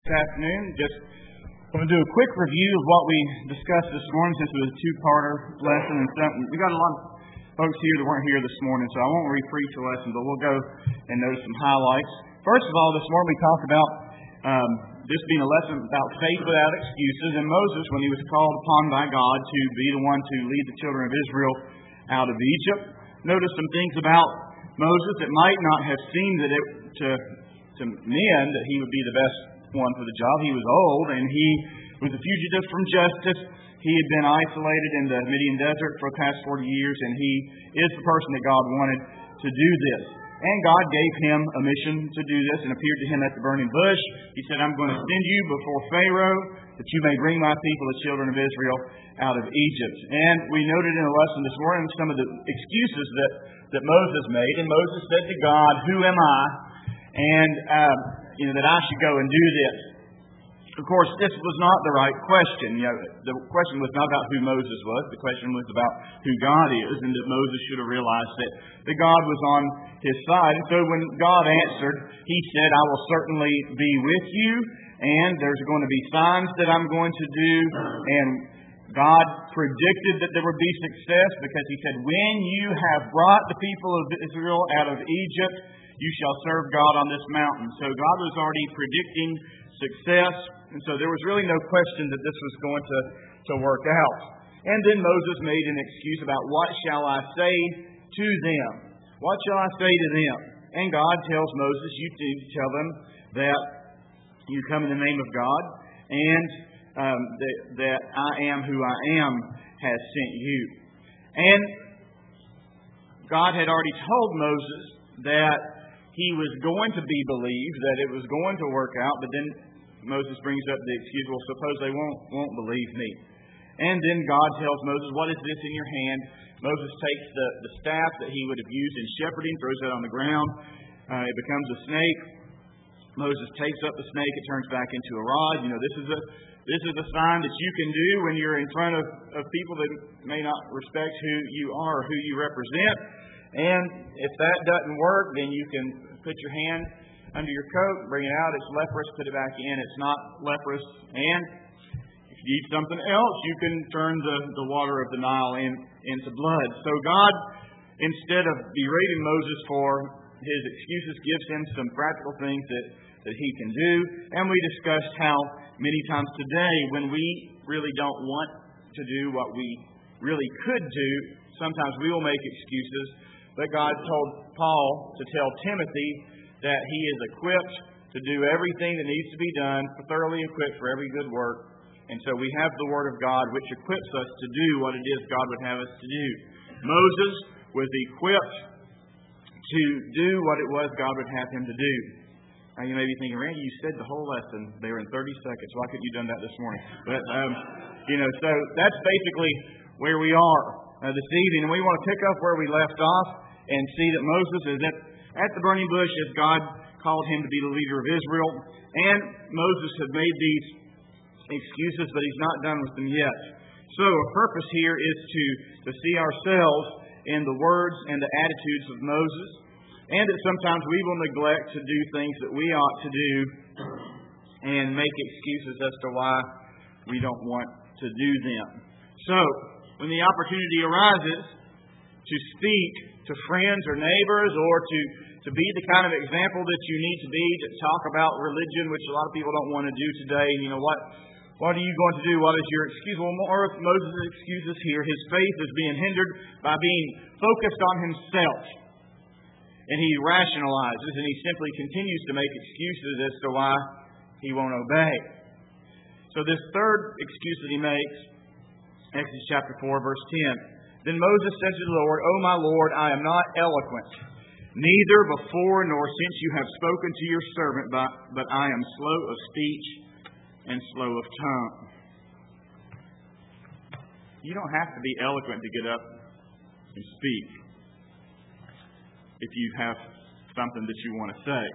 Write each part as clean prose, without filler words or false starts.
This afternoon, just want to do a quick review of what we discussed this morning, since it was a two-parter lesson. And something we got a lot of folks here that weren't here this morning, so I won't re-preach the lesson, but we'll go and notice some highlights. First of all, this morning we talked about this being a lesson about faith without excuses. And Moses, when he was called upon by God to be the one to lead the children of Israel out of Egypt, noticed some things about Moses that might not have seemed that it to men that he would be the best one for the job. He was old, and he was a fugitive from justice. He had been isolated in the Midian desert for the past 40 years, and he is the person that God wanted to do this. And God gave him a mission to do this and appeared to him at the burning bush. He said, I'm going to send you before Pharaoh that you may bring my people, the children of Israel, out of Egypt. And we noted in a lesson this morning some of the excuses that Moses made. And Moses said to God, who am I? And that I should go and do this. Of course, this was not the right question. The question was not about who Moses was. The question was about who God is, and that Moses should have realized that God was on his side. And so when God answered, he said, I will certainly be with you, and there's going to be signs that I'm going to do. And God predicted that there would be success, because he said, when you have brought the people of Israel out of Egypt, you shall serve God on this mountain. So God was already predicting success, and so there was really no question that this was going to work out. And then Moses made an excuse about what shall I say to them? What shall I say to them? And God tells Moses, you tell them that you come in the name of God, and that I am who I am has sent you. And God had already told Moses that he was going to be believed, that it was going to work out, but then Moses brings up the excuse, well, suppose they won't believe me. And then God tells Moses, what is this in your hand? Moses takes the staff that he would have used in shepherding, throws it on the ground. It becomes a snake. Moses takes up the snake, it turns back into a rod. This is a sign that you can do when you're in front of people that may not respect who you are or who you represent. And if that doesn't work, then you can put your hand under your coat, bring it out. It's leprous, put it back in. It's not leprous. And if you need something else, you can turn the water of the Nile into blood. So God, instead of berating Moses for his excuses, gives him some practical things that he can do. And we discussed how many times today, when we really don't want to do what we really could do, sometimes we will make excuses. But God told Paul to tell Timothy that he is equipped to do everything that needs to be done, thoroughly equipped for every good work. And so we have the Word of God, which equips us to do what it is God would have us to do. Moses was equipped to do what it was God would have him to do. Now you may be thinking, Randy, you said the whole lesson there in 30 seconds. Why couldn't you have done that this morning? But, so that's basically where we are this evening. And we want to pick up where we left off and see that Moses is at the burning bush as God called him to be the leader of Israel. And Moses had made these excuses, but he's not done with them yet. So a purpose here is to see ourselves in the words and the attitudes of Moses, and that sometimes we will neglect to do things that we ought to do and make excuses as to why we don't want to do them. So, when the opportunity arises to speak to friends or neighbors, or to be the kind of example that you need to be, to talk about religion, which a lot of people don't want to do today, what are you going to do? What is your excuse? Well, more of Moses' excuses here. His faith is being hindered by being focused on himself. And he rationalizes, and he simply continues to make excuses as to why he won't obey. So this third excuse that he makes, Exodus chapter 4, verse 10. Then Moses said to the Lord, O my Lord, I am not eloquent, neither before nor since you have spoken to your servant, but I am slow of speech and slow of tongue. You don't have to be eloquent to get up and speak if you have something that you want to say.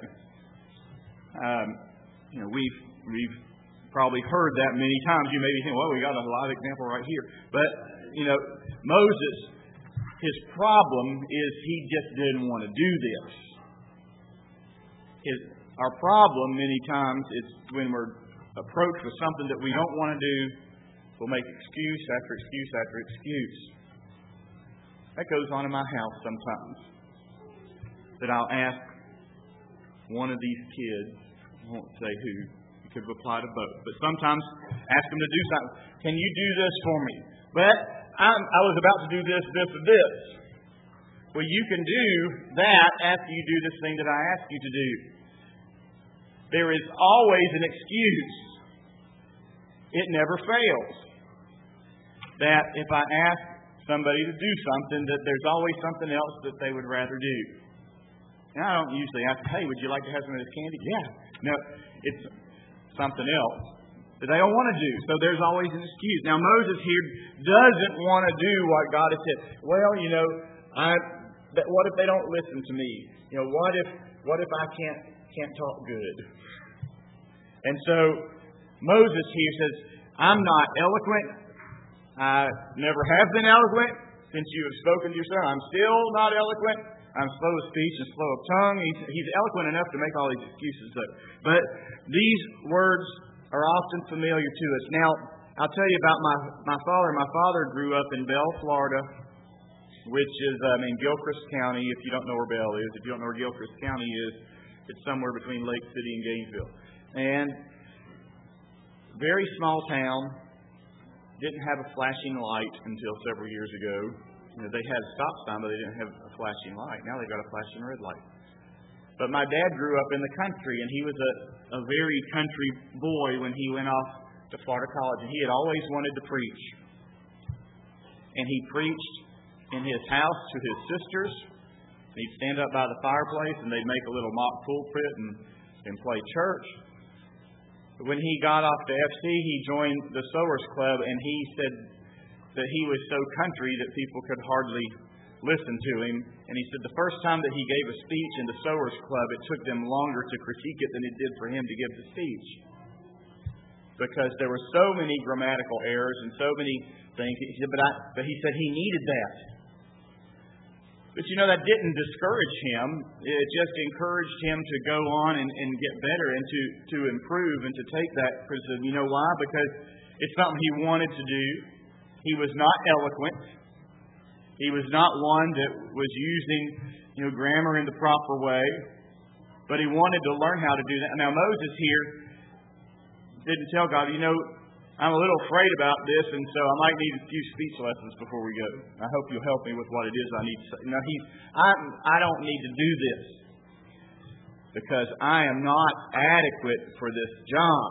We've probably heard that many times. You may be thinking, well, we got a live example right here. But, Moses, his problem is he just didn't want to do this. Our problem many times is when we're approached with something that we don't want to do, we'll make excuse after excuse after excuse. That goes on in my house sometimes. That I'll ask one of these kids, I won't say who, you could reply to both, but sometimes ask them to do something. Can you do this for me? But I was about to do this, this, and this. Well, you can do that after you do this thing that I ask you to do. There is always an excuse. It never fails. That if I ask somebody to do something, that there's always something else that they would rather do. And I don't usually ask, hey, would you like to have some of this candy? Yeah. No, it's something else that they don't want to do. So there's always an excuse. Now, Moses here doesn't want to do what God has said. Well, what if they don't listen to me? What if I can't talk good? And so Moses here says, I'm not eloquent. I never have been eloquent since you have spoken to your servant. I'm still not eloquent. I'm slow of speech and slow of tongue. He's eloquent enough to make all these excuses. But these words are often familiar to us. Now, I'll tell you about my father. My father grew up in Bell, Florida, which is in Gilchrist County, if you don't know where Bell is. If you don't know where Gilchrist County is, it's somewhere between Lake City and Gainesville. And very small town. Didn't have a flashing light until several years ago. They had a stop sign, but they didn't have a flashing light. Now they've got a flashing red light. But my dad grew up in the country, and he was a very country boy when he went off to Florida College. And he had always wanted to preach. And he preached in his house to his sisters. He'd stand up by the fireplace, and they'd make a little mock pulpit and play church. When he got off to FC, he joined the Sowers Club, and he said that he was so country that people could hardly listen to him. And he said the first time that he gave a speech in the Sowers Club, it took them longer to critique it than it did for him to give the speech. Because there were so many grammatical errors and so many things. He said, but he said he needed that. But that didn't discourage him. It just encouraged him to go on and get better and to improve and to take that. Because you know why? Because it's something he wanted to do. He was not eloquent. He was not one that was using grammar in the proper way. But he wanted to learn how to do that. Now Moses here didn't tell God, I'm a little afraid about this, and so I might need a few speech lessons before we go. I hope you'll help me with what it is I need to say. No, I don't need to do this because I am not adequate for this job.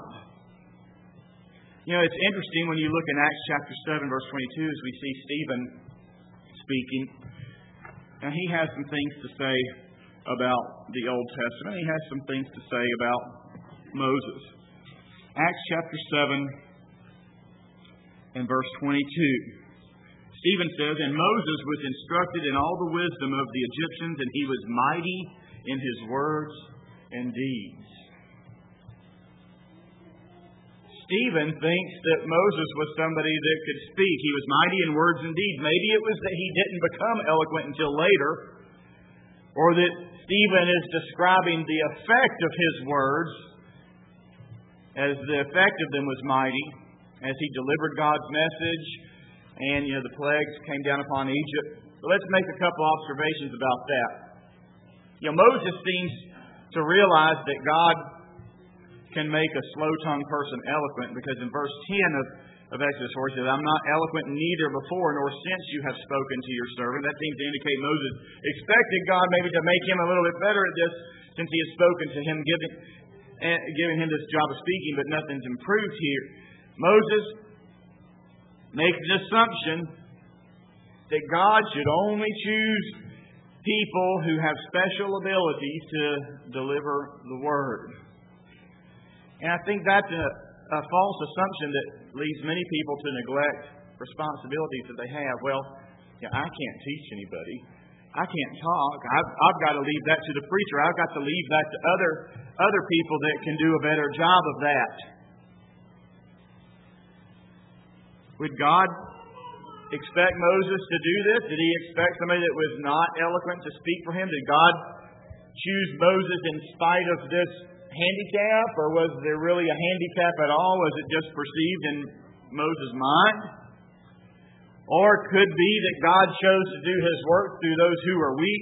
It's interesting when you look in Acts chapter 7, verse 22, as we see Stephen speaking. And he has some things to say about the Old Testament. He has some things to say about Moses. Acts chapter 7. In verse 22, Stephen says, And Moses was instructed in all the wisdom of the Egyptians, and he was mighty in his words and deeds. Stephen thinks that Moses was somebody that could speak. He was mighty in words and deeds. Maybe it was that he didn't become eloquent until later, or that Stephen is describing the effect of his words as the effect of them was mighty. As he delivered God's message, and the plagues came down upon Egypt. But let's make a couple observations about that. Moses seems to realize that God can make a slow-tongued person eloquent, because in verse 10 of Exodus 4, he says, I'm not eloquent neither before nor since you have spoken to your servant. That seems to indicate Moses expected God maybe to make him a little bit better at this, since he had spoken to him, giving him this job of speaking, but nothing's improved here. Moses makes an assumption that God should only choose people who have special abilities to deliver the Word. And I think that's a false assumption that leads many people to neglect responsibilities that they have. Well, I can't teach anybody. I can't talk. I've got to leave that to the preacher. I've got to leave that to other people that can do a better job of that. Would God expect Moses to do this? Did he expect somebody that was not eloquent to speak for him? Did God choose Moses in spite of this handicap, or was there really a handicap at all? Was it just perceived in Moses' mind? Or it could be that God chose to do His work through those who are weak.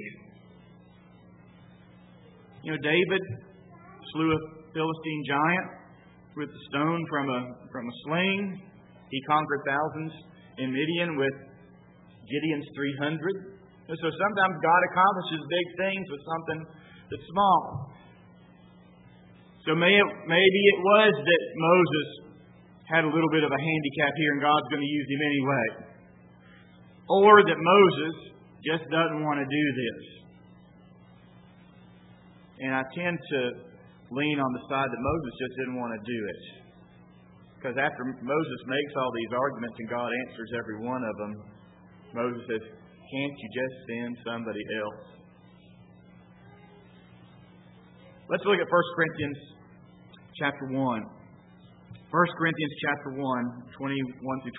You know, David slew a Philistine giant with a stone from a sling. He conquered thousands in Midian with Gideon's 300. And so sometimes God accomplishes big things with something that's small. So maybe it was that Moses had a little bit of a handicap here and God's going to use him anyway. Or that Moses just doesn't want to do this. And I tend to lean on the side that Moses just didn't want to do it. Because after Moses makes all these arguments and God answers every one of them, Moses says, "Can't you just send somebody else?" Let's look at 1 Corinthians chapter 1. 1 Corinthians chapter 1, 21 through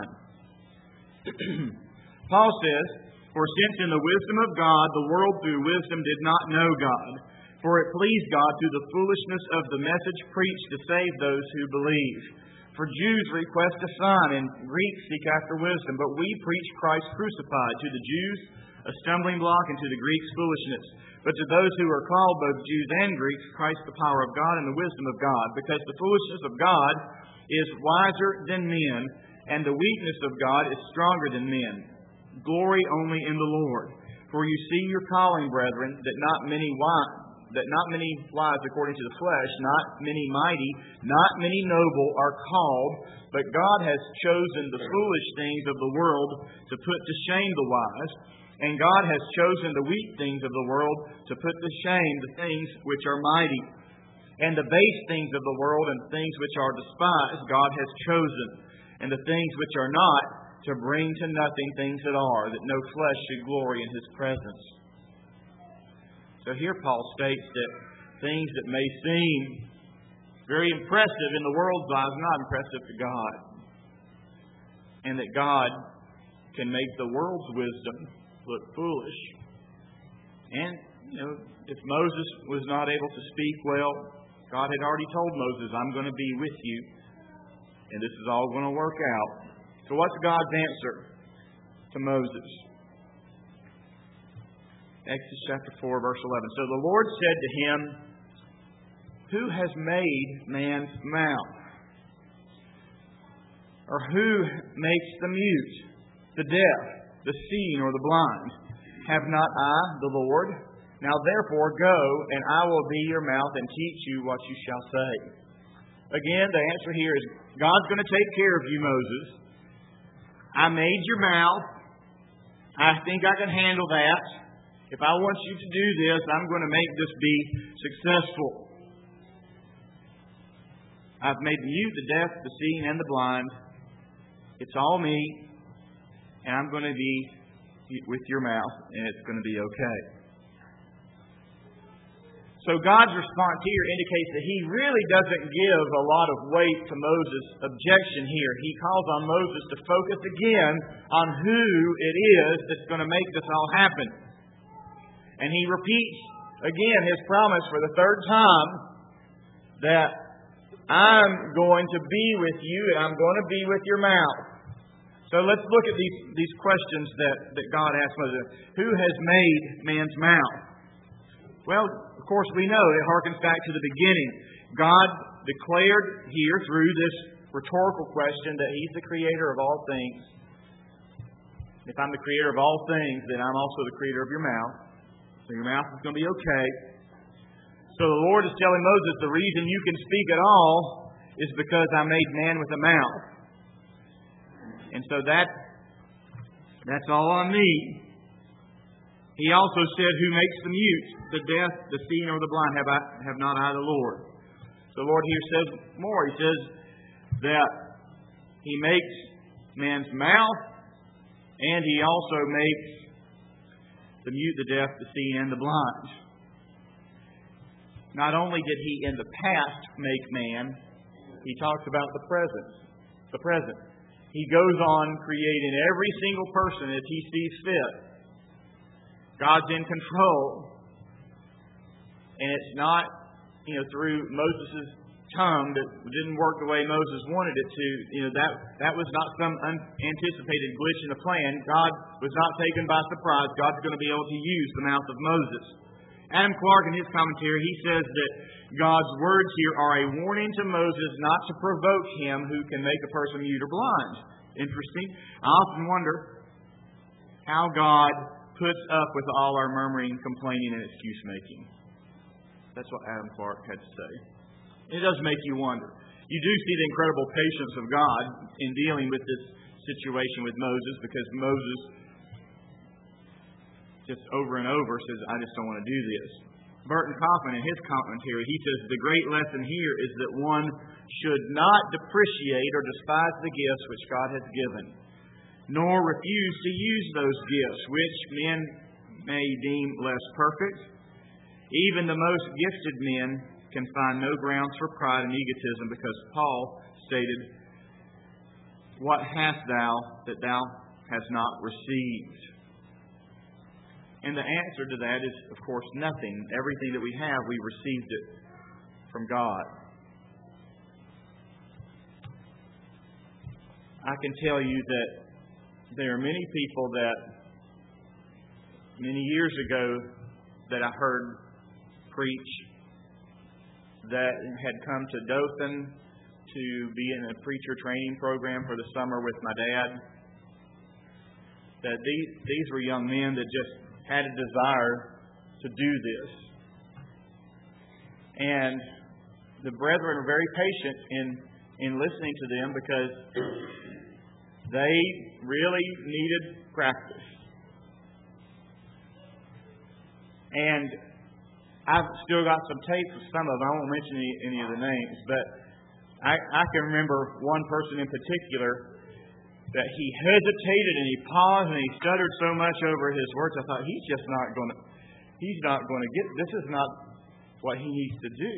29. Paul says, "For since in the wisdom of God, the world through wisdom did not know God, for it pleased God through the foolishness of the message preached to save those who believe. For Jews request a sign, and Greeks seek after wisdom. But we preach Christ crucified, to the Jews a stumbling block, and to the Greeks foolishness. But to those who are called, both Jews and Greeks, Christ the power of God and the wisdom of God. Because the foolishness of God is wiser than men, and the weakness of God is stronger than men. Glory only in the Lord. For you see your calling, brethren, that not many wise according to the flesh, not many mighty, not many noble are called, but God has chosen the foolish things of the world to put to shame the wise, and God has chosen the weak things of the world to put to shame the things which are mighty. And the base things of the world and things which are despised God has chosen, and the things which are not, to bring to nothing things that are, that no flesh should glory in His presence." So here Paul states that things that may seem very impressive in the world's eyes are not impressive to God. And that God can make the world's wisdom look foolish. And, if Moses was not able to speak well, God had already told Moses, "I'm going to be with you, and this is all going to work out." So what's God's answer to Moses? Exodus chapter 4, verse 11. "So the Lord said to him, Who has made man's mouth? Or who makes the mute, the deaf, the seeing, or the blind? Have not I, the Lord? Now therefore go, and I will be your mouth and teach you what you shall say." Again, the answer here is God's going to take care of you, Moses. I made your mouth. I think I can handle that. If I want you to do this, I'm going to make this be successful. I've made the mute, the deaf, the seeing, and the blind. It's all me. And I'm going to be with your mouth, and it's going to be okay. So God's response here indicates that He really doesn't give a lot of weight to Moses' objection here. He calls on Moses to focus again on who it is that's going to make this all happen. And he repeats again his promise for the third time that I'm going to be with you and I'm going to be with your mouth. So let's look at these questions that God asked Moses. Who has made man's mouth? Well, of course we know it harkens back to the beginning. God declared here through this rhetorical question that He's the creator of all things. If I'm the creator of all things, then I'm also the creator of your mouth. So your mouth is going to be okay. So the Lord is telling Moses the reason you can speak at all is because I made man with a mouth. And so that's all on me. He also said, who makes the mute, the deaf, the seeing, or the blind? Have not I the Lord? So the Lord here says more. He says that He makes man's mouth, and He also makes the mute, the deaf, the seeing, and the blind. Not only did He in the past make man, He talks about the present. He goes on creating every single person as He sees fit. God's in control. And it's not through Moses' tongue that didn't work the way Moses wanted it to, that was not some unanticipated glitch in the plan. God was not taken by surprise. God's going to be able to use the mouth of Moses. Adam Clark, in his commentary, he says that God's words here are a warning to Moses not to provoke him who can make a person mute or blind. Interesting. I often wonder how God puts up with all our murmuring, complaining, and excuse-making. That's what Adam Clark had to say. It does make you wonder. You do see the incredible patience of God in dealing with this situation with Moses, because Moses just over and over says, I just don't want to do this. Burton Coffman, in his commentary, he says, the great lesson here is that one should not depreciate or despise the gifts which God has given, nor refuse to use those gifts, which men may deem less perfect. Even the most gifted men can find no grounds for pride and egotism, because Paul stated, what hast thou that thou hast not received? And the answer to that is, of course, nothing. Everything that we have, we received it from God. I can tell you that there are many people that many years ago that I heard preach that had come to Dothan to be in a preacher training program for the summer with my dad. That these were young men that just had a desire to do this. And the brethren were very patient in listening to them, because they really needed practice. And I've still got some tapes of some of them. I won't mention any of the names, but I can remember one person in particular that he hesitated and he paused and he stuttered so much over his words. I thought, he's not going to get, this is not what he needs to do.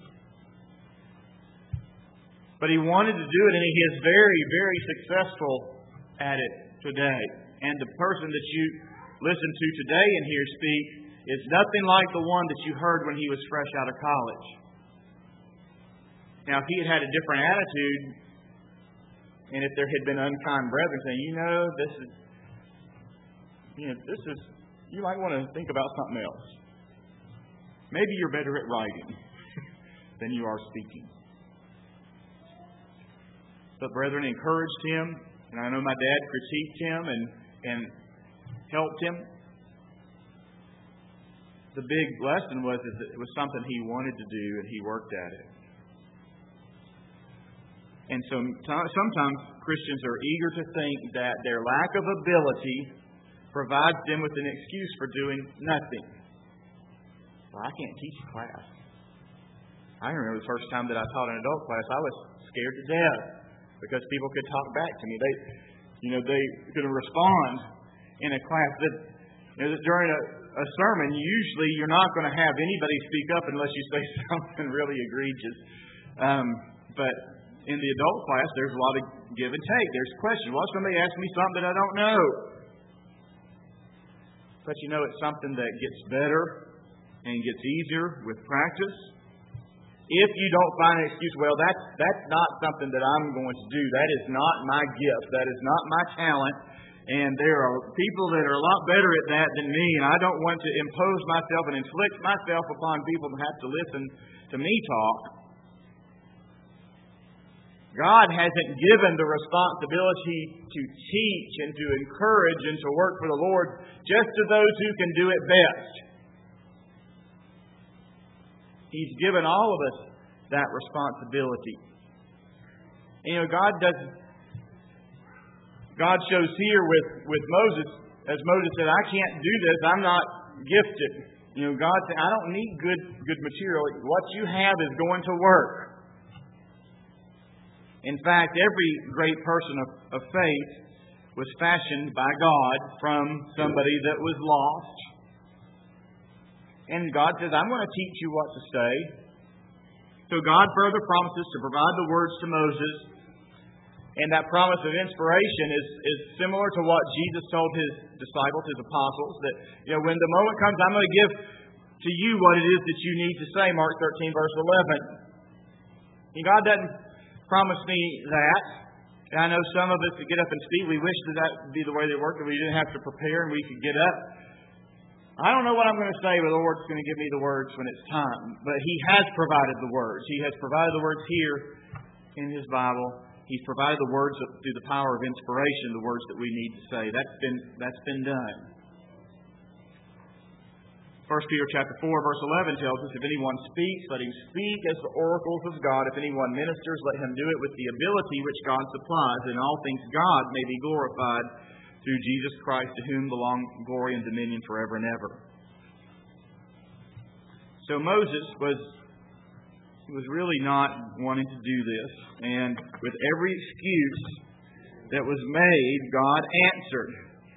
But he wanted to do it, and he is very, very successful at it today. And the person that you listen to today and hear speak is nothing like the one that you heard when he was fresh out of college. Now, if he had a different attitude, and if there had been unkind brethren saying, this is, you might want to think about something else. Maybe you're better at writing than you are speaking. But brethren encouraged him, and I know my dad critiqued him and helped him. The big lesson was that it was something he wanted to do, and he worked at it. And so sometimes Christians are eager to think that their lack of ability provides them with an excuse for doing nothing. Well, I can't teach a class. I remember the first time that I taught an adult class, I was scared to death because people could talk back to me. They could respond in a class that during a sermon, usually you're not going to have anybody speak up unless you say something really egregious. But in the adult class, there's a lot of give and take. There's questions. Well, somebody asked me something that I don't know. But it's something that gets better and gets easier with practice. If you don't find an excuse, well, that's not something that I'm going to do. That is not my gift. That is not my talent. And there are people that are a lot better at that than me, and I don't want to impose myself and inflict myself upon people who have to listen to me talk. God hasn't given the responsibility to teach and to encourage and to work for the Lord just to those who can do it best. He's given all of us that responsibility. God shows here with Moses, as Moses said, I can't do this, I'm not gifted. God said, I don't need good material. What you have is going to work. In fact, every great person of faith was fashioned by God from somebody that was lost. And God says, I'm going to teach you what to say. So God further promises to provide the words to Moses. And that promise of inspiration is similar to what Jesus told His disciples, His apostles, that when the moment comes, I'm going to give to you what it is that you need to say, Mark 13, verse 11. And God doesn't promise me that. And I know some of us that get up and speak, we wish that would be the way they work, that we didn't have to prepare and we could get up. I don't know what I'm going to say, but the Lord's going to give me the words when it's time. But He has provided the words. He has provided the words here in His Bible. He's provided the words through the power of inspiration, the words that we need to say. That's been done. 1 Peter chapter 4, verse 11 tells us, if anyone speaks, let him speak as the oracles of God. If anyone ministers, let him do it with the ability which God supplies. In all things God may be glorified through Jesus Christ, to whom belong glory and dominion forever and ever. So Moses was really not wanting to do this. And with every excuse that was made, God answered.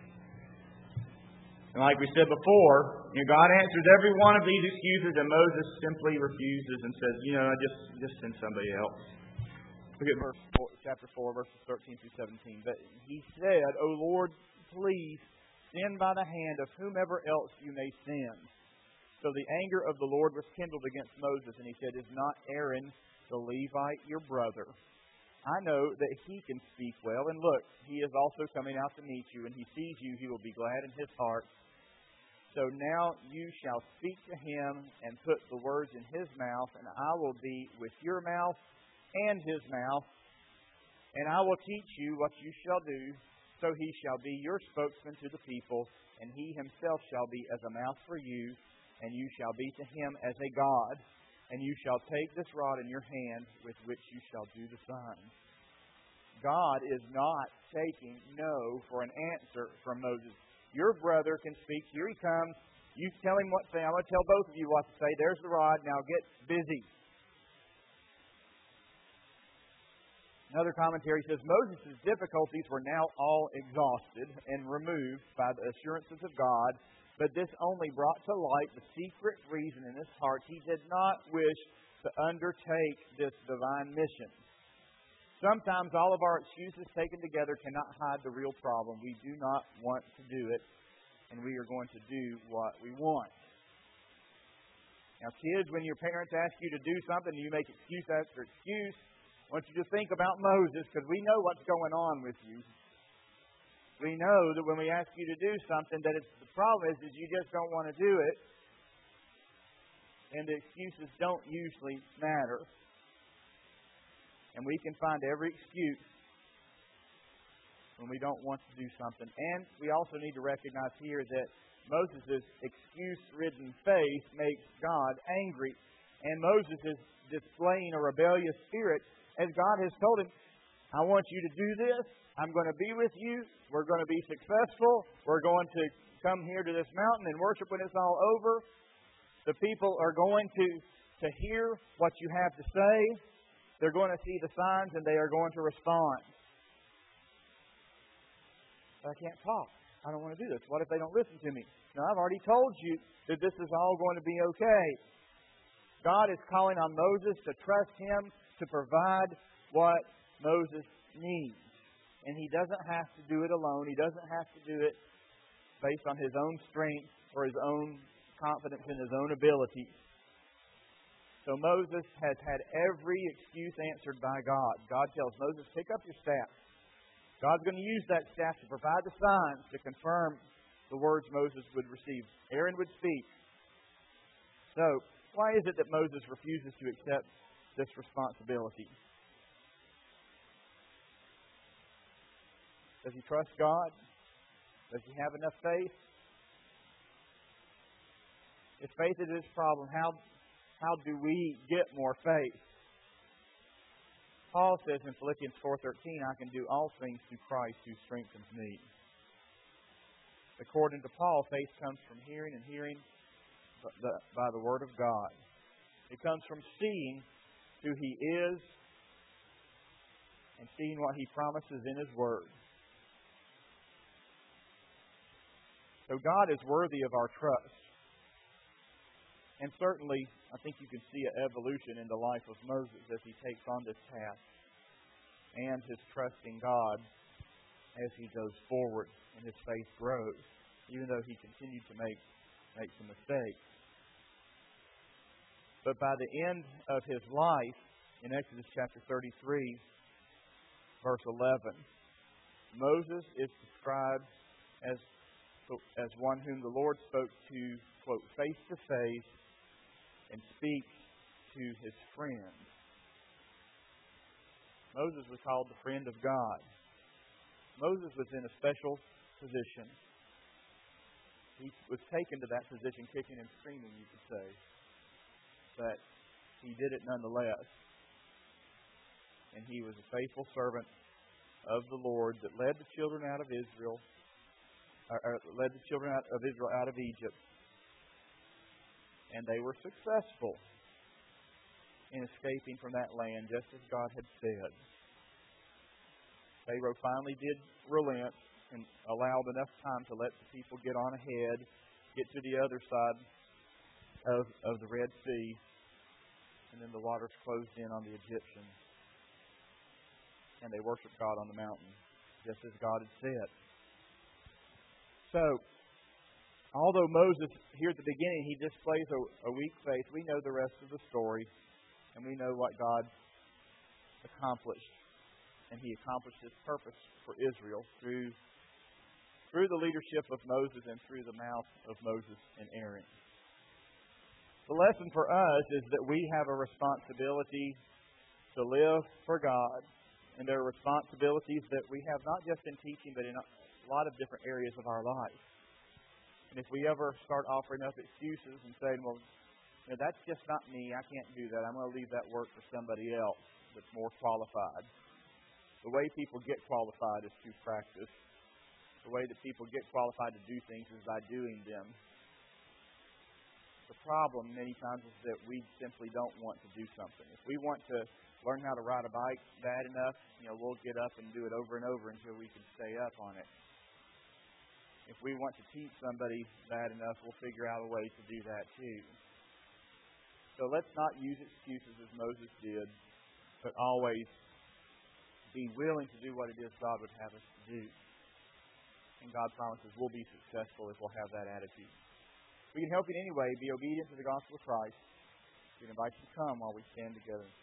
And like we said before, God answers every one of these excuses, and Moses simply refuses and says, I just send somebody else. Look at chapter 4, verses 13 through 17. But he said, O Lord, please send by the hand of whomever else you may send. So the anger of the Lord was kindled against Moses, and he said, Is not Aaron the Levite your brother? I know that he can speak well, and look, he is also coming out to meet you, and he sees you, he will be glad in his heart. So now you shall speak to him and put the words in his mouth, and I will be with your mouth and his mouth, and I will teach you what you shall do. So he shall be your spokesman to the people, and he himself shall be as a mouth for you, and you shall be to him as a God, and you shall take this rod in your hand with which you shall do the signs. God is not taking no for an answer from Moses. Your brother can speak. Here he comes. You tell him what to say. I'm going to tell both of you what to say. There's the rod. Now get busy. Another commentary says, Moses' difficulties were now all exhausted and removed by the assurances of God, but this only brought to light the secret reason in his heart. He did not wish to undertake this divine mission. Sometimes all of our excuses taken together cannot hide the real problem. We do not want to do it, and we are going to do what we want. Now, kids, when your parents ask you to do something and you make excuse after excuse, I want you to think about Moses, because we know what's going on with you. We know that when we ask you to do something, that the problem is you just don't want to do it, and the excuses don't usually matter. And we can find every excuse when we don't want to do something. And we also need to recognize here that Moses' excuse-ridden faith makes God angry. And Moses is displaying a rebellious spirit as God has told him, I want you to do this. I'm going to be with you. We're going to be successful. We're going to come here to this mountain and worship when it's all over. The people are going to hear what you have to say. They're going to see the signs, and they are going to respond. But I can't talk. I don't want to do this. What if they don't listen to me? No, I've already told you that this is all going to be okay. God is calling on Moses to trust Him to provide what Moses needs. And he doesn't have to do it alone. He doesn't have to do it based on his own strength or his own confidence in his own ability. So Moses has had every excuse answered by God. God tells Moses, pick up your staff. God's going to use that staff to provide the signs to confirm the words Moses would receive. Aaron would speak. So, why is it that Moses refuses to accept this responsibility? Does he trust God? Does he have enough faith? If faith is his problem, how do we get more faith? Paul says in Philippians 4:13, I can do all things through Christ who strengthens me. According to Paul, faith comes from hearing, and hearing by the Word of God. It comes from seeing who He is and seeing what He promises in His Word. So God is worthy of our trust. And certainly, I think you can see an evolution in the life of Moses as he takes on this task and his trust in God as he goes forward and his faith grows, even though he continued to make some mistakes. But by the end of his life, in Exodus chapter 33, verse 11, Moses is described as one whom the Lord spoke to, quote, face to face and speak to his friend. Moses was called the friend of God. Moses was in a special position. He was taken to that position kicking and screaming, you could say. But he did it nonetheless. And he was a faithful servant of the Lord that led the children out of Israel, led the children of Israel out of Egypt. And they were successful in escaping from that land, just as God had said. Pharaoh finally did relent and allowed enough time to let the people get on ahead, get to the other side of the Red Sea, and then the waters closed in on the Egyptians. And they worshiped God on the mountain, just as God had said. So, although Moses, here at the beginning, he displays a weak faith, we know the rest of the story, and we know what God accomplished. And he accomplished his purpose for Israel through the leadership of Moses and through the mouth of Moses and Aaron. The lesson for us is that we have a responsibility to live for God. And there are responsibilities that we have not just in teaching, but in a lot of different areas of our life. And if we ever start offering up excuses and saying, well, that's just not me, I can't do that, I'm going to leave that work for somebody else that's more qualified. The way people get qualified is through practice. The way that people get qualified to do things is by doing them. The problem many times is that we simply don't want to do something. If we want to learn how to ride a bike bad enough, we'll get up and do it over and over until we can stay up on it. If we want to teach somebody bad enough, we'll figure out a way to do that too. So let's not use excuses as Moses did, but always be willing to do what it is God would have us to do. And God promises we'll be successful if we'll have that attitude. We can help you in any way. Be obedient to the gospel of Christ. We invite you to come while we stand together.